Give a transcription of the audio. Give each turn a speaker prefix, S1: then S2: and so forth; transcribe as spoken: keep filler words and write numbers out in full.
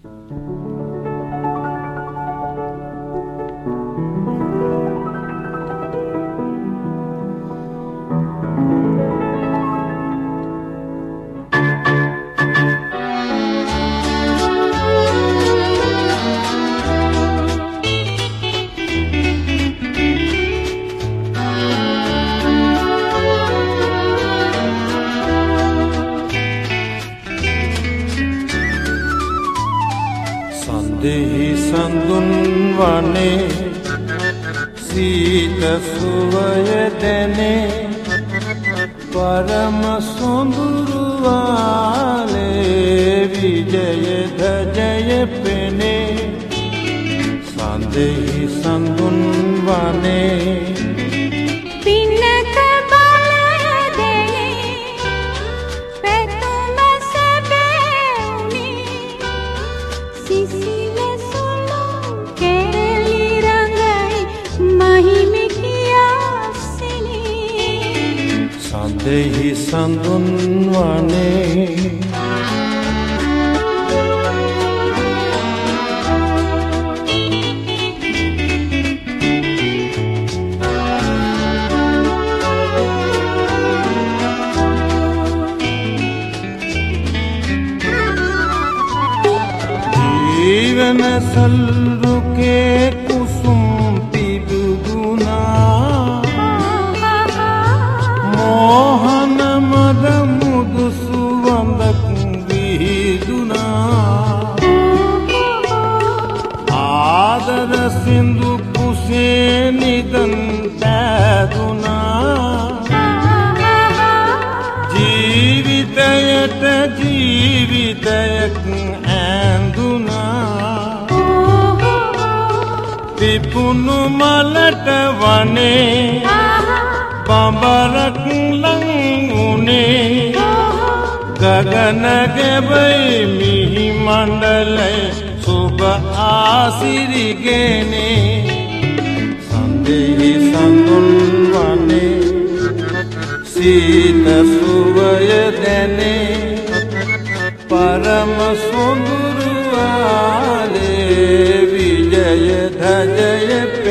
S1: දෙහි සඳුන් වනේ සීත සුවය දැනේ පරම සොඳුරු වාලේ විජය ධජය පෙනේ සඳෙහි සඳුන් වනේ දෙහි සඳුන් වනේ ජීවන සල්රුකේ කුසුම් පිබුදුනා මෝහන මද මුදු සුවඳක් විහිදුනා ආදර සින්දු කුසේ නිදන් පැදුනා ජීවිතයට ජීවිතයක් ඇඳුනා පිපුණු මලට වනේ බඹරක් ලං උනේ ගගන ගෙබයි මිහි මණ්ඩලය සුබ ආසිරිගෙනේ සඳෙහි සඳුන් වනේ සීත සුවය දැනේ පරම සොඳුරු වාලේ විජය ධජය